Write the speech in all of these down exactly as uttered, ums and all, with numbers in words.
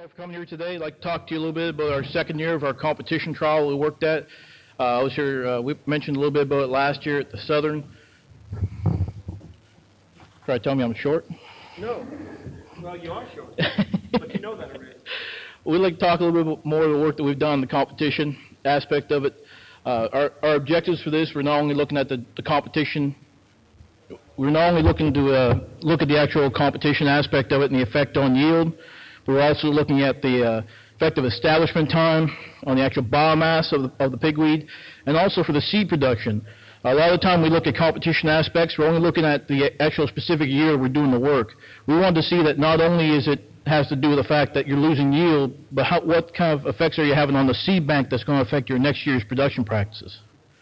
all for coming here today. I'd like to talk to you a little bit about our second year of our competition trial we worked at. Uh, I was here, uh, we mentioned a little bit about it last year at the Southern. Try to tell me I'm short? No. Well, you are short, but you know that already. We'd like to talk a little bit more of the work that we've done in the competition aspect of it. Uh, our, our objectives for this, we're not only looking at the, the competition, we're not only looking to uh, look at the actual competition aspect of it and the effect on yield, but we're also looking at the uh, effect of establishment time on the actual biomass of the, of the pigweed, and also for the seed production. A lot of the time we look at competition aspects, we're only looking at the actual specific year we're doing the work. We wanted to see that not only is it has to do with the fact that you're losing yield, but how, what kind of effects are you having on the seed bank that's going to affect your next year's production practices.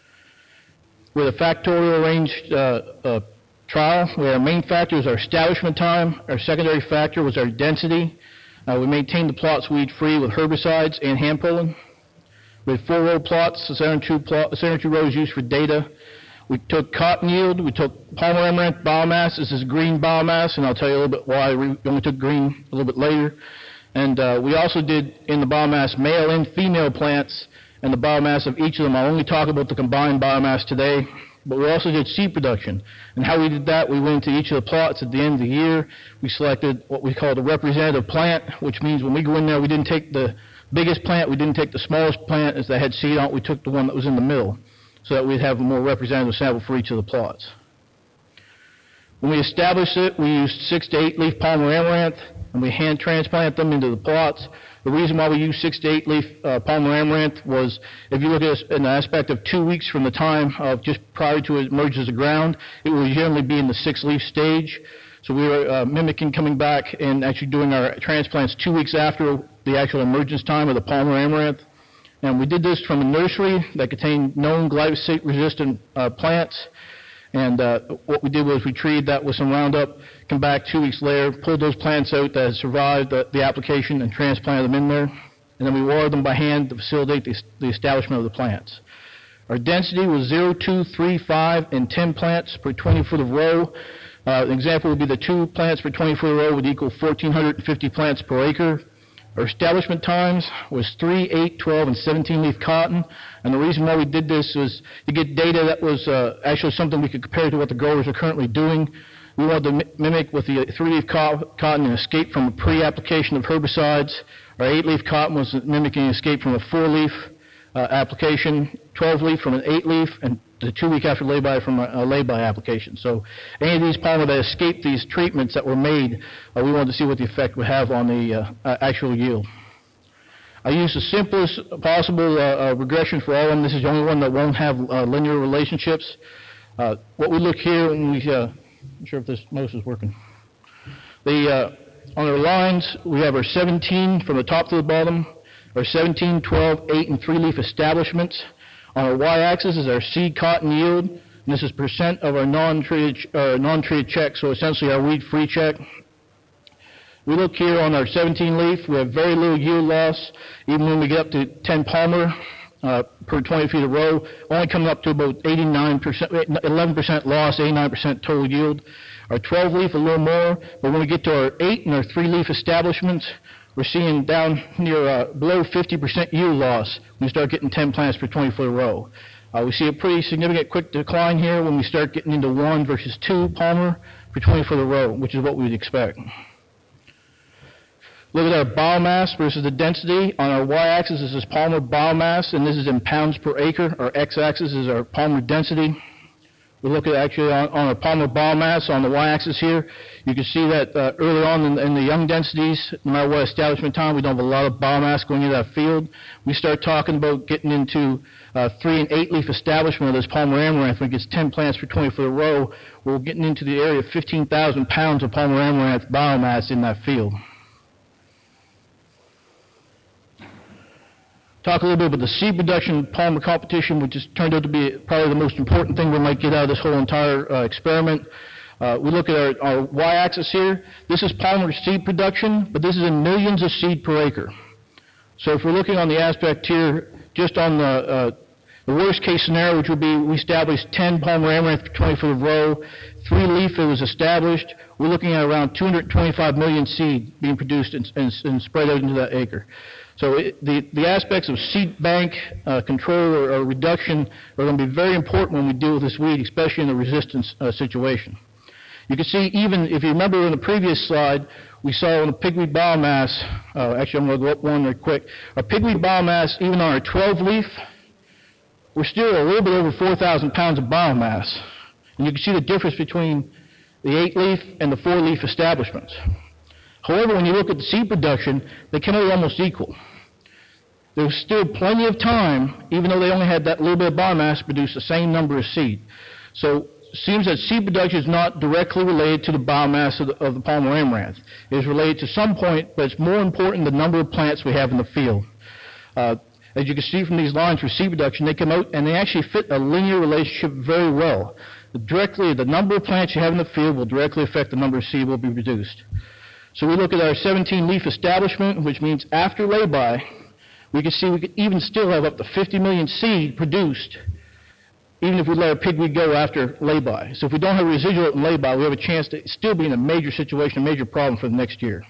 With a factorial arranged uh, uh, trial, where our main factor is our establishment time, our secondary factor was our density. Uh, we maintained the plots weed-free with herbicides and hand pulling. We had four row plots, the center two, plot, the center two rows used for data. We took cotton yield, we took Palmer amaranth biomass. This is green biomass, and I'll tell you a little bit why we only took green a little bit later. And uh, we also did in the biomass male and female plants, and the biomass of each of them. I'll only talk about the combined biomass today, but we also did seed production. And how we did that, we went into each of the plots at the end of the year. We selected what we call the representative plant, which means when we go in there, we didn't take the biggest plant, we didn't take the smallest plant as that had seed on it, we took the one that was in the middle, so that we'd have a more representative sample for each of the plots. When we established it, we used six to eight leaf Palmer amaranth, and we hand transplant them into the plots. The reason why we used six to eight leaf uh, Palmer amaranth was, if you look at it in the aspect of two weeks from the time of just prior to it emerges the ground, it will generally be in the six leaf stage. So we were uh, mimicking coming back and actually doing our transplants two weeks after the actual emergence time of the Palmer amaranth. And we did this from a nursery that contained known glyphosate-resistant uh, plants. And uh, what we did was we treated that with some Roundup, come back two weeks later, pulled those plants out that had survived the, the application and transplanted them in there. And then we watered them by hand to facilitate the, the establishment of the plants. Our density was zero, two, three, five, and ten plants per twenty foot of row. Uh, an example would be the two plants per twenty foot of row would equal one thousand four hundred fifty plants per acre. Our establishment times was three, eight, twelve, and seventeen leaf cotton. And the reason why we did this was to get data that was uh, actually something we could compare to what the growers are currently doing. We wanted to mi mimic with the three leaf co cotton and escape from a pre-application of herbicides. Our eight leaf cotton was mimicking escape from a four leaf uh, application, twelve leaf from an eight leaf, and the two week after lay-by from a, a lay-by application. So any of these Palmer that escaped these treatments that were made, uh, we wanted to see what the effect would have on the uh, uh, actual yield. I used the simplest possible uh, uh, regression for all of them. This is the only one that won't have uh, linear relationships. Uh, what we look here, when we, uh, I'm not sure if this mouse is working. The, uh, on our lines, we have our seventeen from the top to the bottom, our seventeen, twelve, eight, and three leaf establishments. On our y-axis is our seed cotton yield, and this is percent of our non-treated uh, non-treated check, so essentially our weed-free check. We look here on our seventeen leaf, we have very little yield loss, even when we get up to ten Palmer uh, per twenty feet of row, only coming up to about eighty-nine percent, eleven percent loss, eighty-nine percent total yield. Our twelve leaf a little more, but when we get to our eight and our three leaf establishments, we're seeing down near uh, below fifty percent yield loss when we start getting ten plants per twenty foot row. Uh, we see a pretty significant quick decline here when we start getting into one versus two Palmer per twenty foot row, which is what we would expect. Look at our biomass versus the density. On our y-axis is this Palmer biomass, and this is in pounds per acre. Our x-axis is our Palmer density. We look at actually on, on our Palmer biomass on the y-axis here. You can see that uh, early on in, in the young densities, no matter what establishment time, we don't have a lot of biomass going into that field. We start talking about getting into uh, three and eight leaf establishment of this Palmer amaranth. When it gets ten plants per twenty foot row, we're getting into the area of fifteen thousand pounds of Palmer amaranth biomass in that field. Talk a little bit about the seed production Palmer competition, which has turned out to be probably the most important thing we might get out of this whole entire uh, experiment. Uh, we look at our, our y-axis here. This is Palmer seed production, but this is in millions of seed per acre. So if we're looking on the aspect here, just on the, uh, the worst case scenario, which would be we establish ten Palmer amaranth per twenty foot row, three leaf that was established, we're looking at around two hundred twenty-five million seed being produced and, and, and spread out into that acre. So it, the, the aspects of seed bank uh, control or, or reduction are going to be very important when we deal with this weed, especially in a resistance uh, situation. You can see, even if you remember in the previous slide, we saw on the pigweed biomass, uh, actually I'm going to go up one real quick, our pigweed biomass, even on our twelve leaf, we're still a little bit over four thousand pounds of biomass. And you can see the difference between the eight leaf and the four leaf establishments. However, when you look at the seed production, they come out almost equal. There's still plenty of time, even though they only had that little bit of biomass, to produce the same number of seed. So it seems that seed production is not directly related to the biomass of the, of the Palmer amaranth. It is related to some point, but it's more important the number of plants we have in the field. Uh, as you can see from these lines for seed production, they come out and they actually fit a linear relationship very well. Directly, the number of plants you have in the field will directly affect the number of seed will be produced. So we look at our seventeen leaf establishment, which means after lay-by, we can see we could even still have up to fifty million seed produced, even if we let our pigweed go after lay-by. So if we don't have residual in lay-by, we have a chance to still be in a major situation, a major problem for the next year.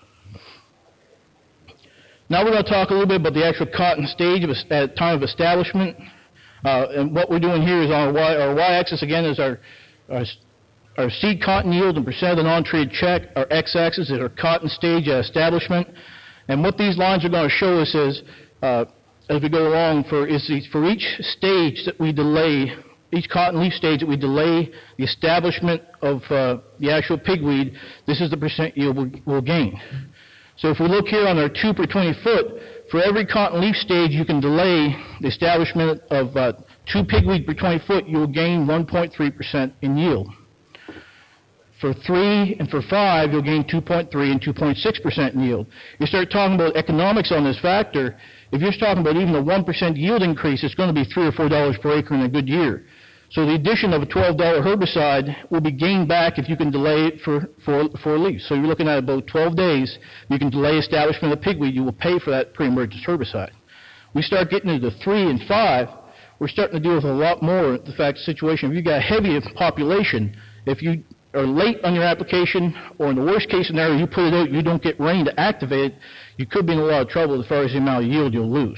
Now we're going to talk a little bit about the actual cotton stage of, at time of establishment. Uh, and what we're doing here is on our y, our y-axis, again, is our, our, our seed cotton yield and percent of the non-treated check. Our x-axis is our cotton stage at establishment. And what these lines are going to show us is, uh, as we go along, for, is the, for each stage that we delay, each cotton leaf stage that we delay the establishment of uh, the actual pigweed, this is the percent yield we'll, we'll gain. So if we look here on our two per twenty foot, for every cotton leaf stage you can delay the establishment of uh, two pigweed per twenty foot, you will gain one point three percent in yield. For three and for five, you'll gain two point three and two point six percent in yield. You start talking about economics on this factor, if you're talking about even a one percent yield increase, it's going to be three or four dollars per acre in a good year. So the addition of a twelve dollar herbicide will be gained back if you can delay it for four, four leaves. So you're looking at about twelve days, you can delay establishment of pigweed, you will pay for that pre-emergence herbicide. We start getting into three and five, we're starting to deal with a lot more the fact situation. If you've got a heavy population, if you are late on your application, or in the worst case scenario, you put it out, you don't get rain to activate it, you could be in a lot of trouble as far as the amount of yield you'll lose.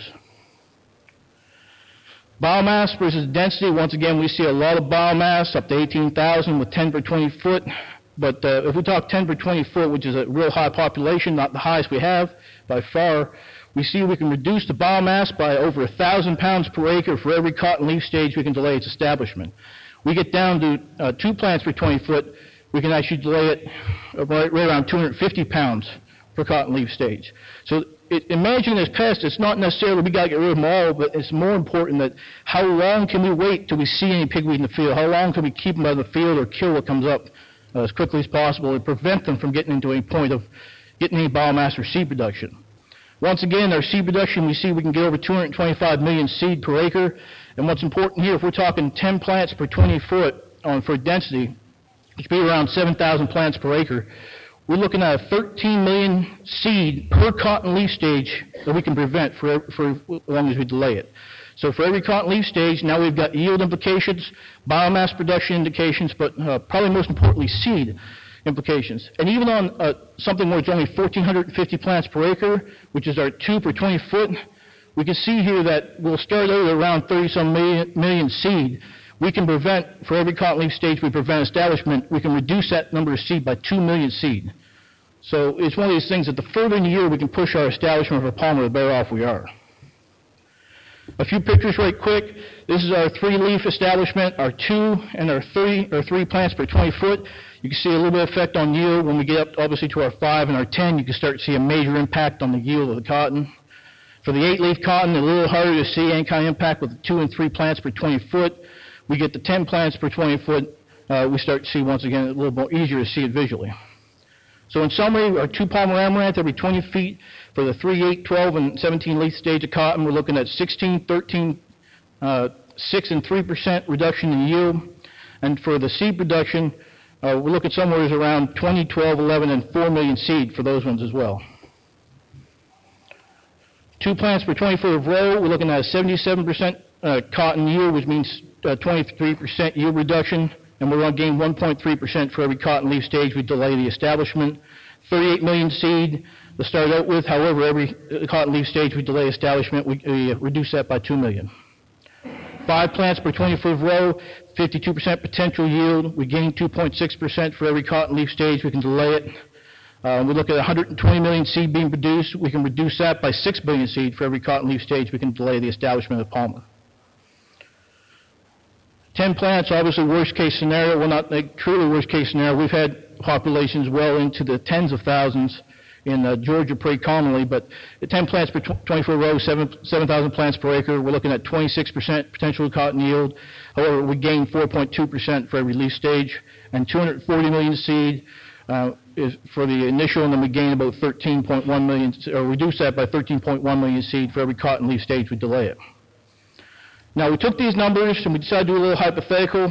Biomass versus density, once again, we see a lot of biomass, up to eighteen thousand with ten per twenty foot. But uh, if we talk ten per twenty foot, which is a real high population, not the highest we have by far, we see we can reduce the biomass by over one thousand pounds per acre for every cotton leaf stage we can delay its establishment. We get down to uh, two plants per twenty foot, we can actually delay it right, right around two hundred fifty pounds per cotton leaf stage. So it, in managing this pest, it's not necessarily we got to get rid of them all, but it's more important that how long can we wait till we see any pigweed in the field? How long can we keep them out of the field or kill what comes up uh, as quickly as possible and prevent them from getting into any point of getting any biomass or seed production? Once again, our seed production, we see we can get over two hundred twenty-five million seed per acre. And what's important here, if we're talking ten plants per twenty foot on for density, which would be around seven thousand plants per acre, we're looking at a thirteen million seed per cotton leaf stage that we can prevent for, for as long as we delay it. So for every cotton leaf stage, now we've got yield implications, biomass production indications, but uh, probably most importantly, seed implications. And even on uh, something where it's only one thousand four hundred fifty plants per acre, which is our two per twenty foot, we can see here that we'll start out at around thirty some million, million seed. We can prevent, for every cotton leaf stage we prevent establishment, we can reduce that number of seed by two million seed. So it's one of these things that the further in the year we can push our establishment of a palmer, the better off we are. A few pictures right quick. This is our three-leaf establishment, our two and our three, or three plants per twenty foot. You can see a little bit of effect on yield. When we get up, obviously, to our five and our ten, you can start to see a major impact on the yield of the cotton. For the eight-leaf cotton, a little harder to see any kind of impact with the two and three plants per twenty foot. We get the ten plants per twenty foot, uh, we start to see, once again, a little more easier to see it visually. So in summary, our two Palmer amaranth every twenty feet for the three, eight, twelve, and seventeen leaf stage of cotton, we're looking at sixteen, thirteen, uh, six, and three percent reduction in yield. And for the seed production, uh, we're looking somewhere around twenty, twelve, eleven, and four million seed for those ones as well. Two plants per twenty foot of row, we're looking at a seventy-seven percent uh, cotton yield, which means uh, twenty-three percent yield reduction and we're going to gain one point three percent for every cotton leaf stage we delay the establishment. thirty-eight million seed to start out with. However, every cotton leaf stage we delay establishment, we, we reduce that by two million. Five plants per twenty-foot row, fifty-two percent potential yield. We gain two point six percent for every cotton leaf stage. We can delay it. Uh, we look at one hundred twenty million seed being produced. We can reduce that by six billion seed for every cotton leaf stage. We can delay the establishment of Palmer. ten plants, obviously worst case scenario. Well, not like truly worst case scenario. We've had populations well into the tens of thousands in uh, Georgia pretty commonly, but the ten plants per twenty-foot row, seven thousand plants per acre. We're looking at twenty-six percent potential cotton yield. However, we gain four point two percent for every leaf stage, and two hundred forty million seed uh, is for the initial, and then we gain about thirteen point one million, or reduce that by thirteen point one million seed for every cotton leaf stage we delay it. Now, we took these numbers and we decided to do a little hypothetical,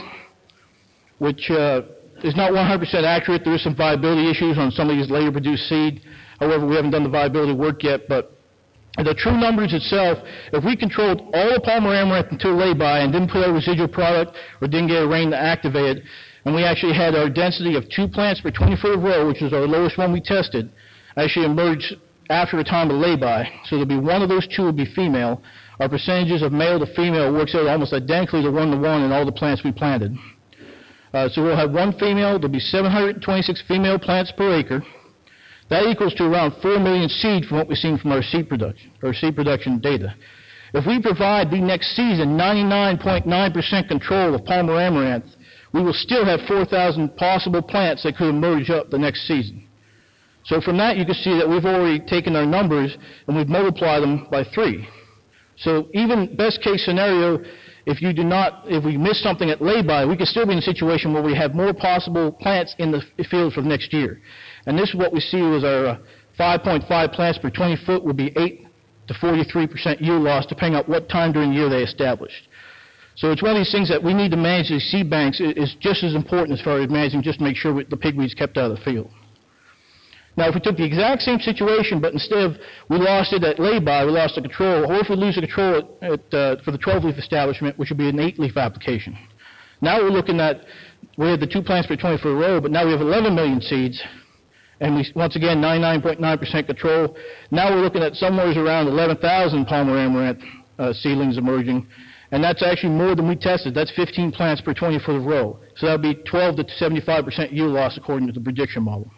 which uh, is not one hundred percent accurate. There is some viability issues on some of these later produced seed. However, we haven't done the viability work yet, but the true numbers itself, if we controlled all the Palmer amaranth until lay-by and didn't put out residual product or didn't get a rain to activate it, and we actually had our density of two plants per twenty-foot row, which was our lowest one we tested, actually emerged after the time of lay-by. So there'll be one of those two will be female. Our percentages of male to female works out almost identically to one-to-one in all the plants we planted. Uh, so we'll have one female. There'll be seven hundred twenty-six female plants per acre. That equals to around four million seed from what we've seen from our seed production, or seed production data. If we provide the next season ninety-nine point nine percent control of Palmer amaranth, we will still have four thousand possible plants that could emerge up the next season. So from that, you can see that we've already taken our numbers and we've multiplied them by three. So even best case scenario, if you do not, if we miss something at lay-by, we could still be in a situation where we have more possible plants in the field for next year. And this is what we see was our uh, five point five plants per twenty foot would be eight to forty-three percent yield loss, depending on what time during the year they established. So it's one of these things that we need to manage these seed banks is just as important as far as managing, just to make sure the pigweed's kept out of the field. Now, if we took the exact same situation, but instead of we lost it at lay-by, we lost the control, or if we lose the control at, at, uh, for the twelve-leaf establishment, which would be an eight-leaf application. Now we're looking at, we had the two plants per twenty-foot row, but now we have eleven million seeds, and we, once again, ninety-nine point nine percent control. Now we're looking at somewhere around eleven thousand Palmer amaranth uh, seedlings emerging, and that's actually more than we tested. That's fifteen plants per twenty-foot row. So that would be twelve to seventy-five percent yield loss according to the prediction model.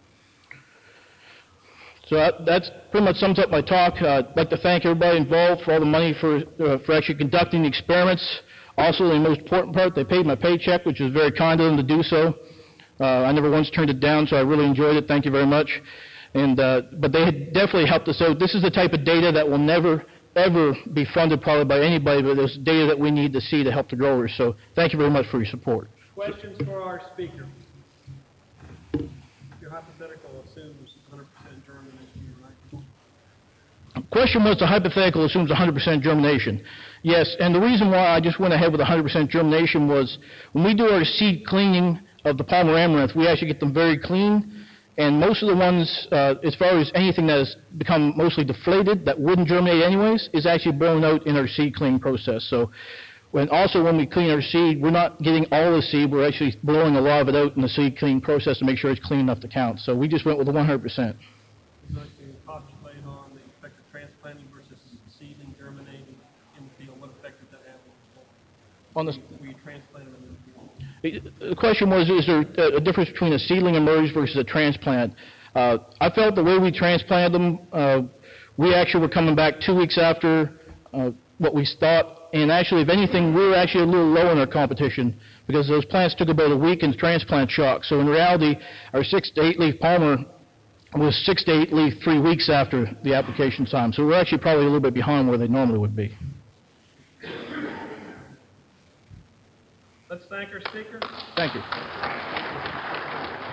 So that that's pretty much sums up my talk. Uh, I'd like to thank everybody involved for all the money for, uh, for actually conducting the experiments. Also, the most important part, they paid my paycheck, which was very kind of them to do so. Uh, I never once turned it down, so I really enjoyed it. Thank you very much. And, uh, but they had definitely helped us out. This is the type of data that will never, ever be funded probably by anybody, but it's data that we need to see to help the growers. So thank you very much for your support. Questions for our speaker? Your hypothetical assumes one hundred percent germination, right? Question was, the hypothetical assumes one hundred percent germination. Yes, and the reason why I just went ahead with one hundred percent germination was when we do our seed cleaning of the Palmer amaranth, we actually get them very clean, and most of the ones, uh, as far as anything that has become mostly deflated, that wouldn't germinate anyways, is actually blown out in our seed cleaning process. So, when also when we clean our seed, we're not getting all the seed, we're actually blowing a lot of it out in the seed cleaning process to make sure it's clean enough to count. So we just went with the one hundred percent. Would you like to postulate on the effect of transplanting versus seeding, germinating in the field? What effect did that have On the were you transplanting them in the field? The question was, is there a difference between a seedling emerged versus a transplant? Uh, I felt the way we transplanted them, uh, we actually were coming back two weeks after uh, what we thought, and actually, if anything, we were actually a little low in our competition because those plants took about a week in transplant shock. So in reality, our six to eight leaf Palmer was six to eight leaf three weeks after the application time. So we're actually probably a little bit behind where they normally would be. Let's thank our speaker. Thank you.